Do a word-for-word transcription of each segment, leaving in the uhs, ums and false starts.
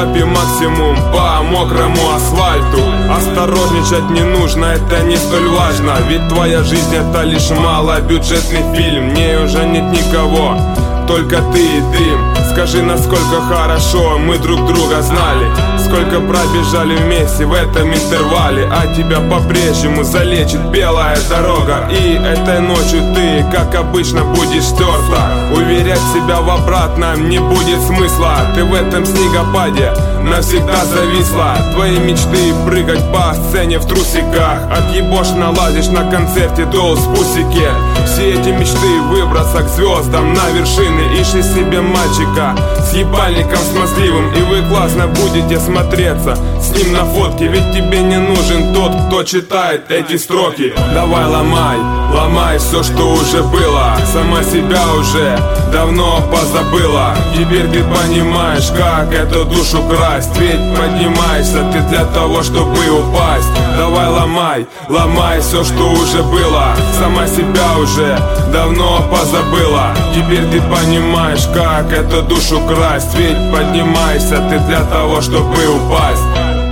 стартапе максимум по мокрому асфальту. Осторожничать не нужно, это не столь важно, ведь твоя жизнь это лишь малобюджетный фильм. В ней уже нет никого, только ты и дым. Скажи, насколько хорошо мы друг друга знали, сколько пробежали вместе в этом интервале. А тебя по-прежнему залечит белая дорога, и этой ночью ты, как обычно, будешь стерта. Уверять себя в обратном не будет смысла. Ты в этом снегопаде навсегда зависла. Твои мечты прыгать по сцене в трусиках, отъебошь наладишь на концерте до спусики. Все эти мечты выброса к звездам на вершины. Ищи себе мальчика с ебальником смазливым, и вы классно будете смотреться с ним на фотке. Ведь тебе не нужен тот, кто читает эти строки. Давай ломай, ломай все, что уже было. Сама себя уже давно позабыла. Теперь ты понимаешь, как эту душу красть. Ведь поднимаешься ты для того, чтобы упасть. Давай ломай, ломай все, что уже было. Сама себя уже давно позабыла. Теперь ты понимаешь, как эту душу красть. Ведь поднимаешься ты для того, чтобы упасть.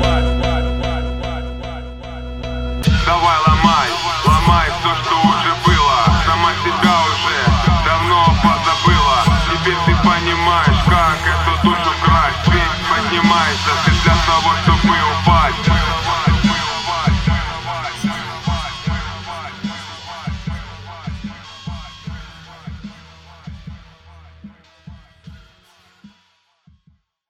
Давай ломай, ломай все, что уже было. Сама себя уже давно позабыла. Теперь ты понимаешь, как эту душу красть. Ведь поднимаешься ты для того, чтобы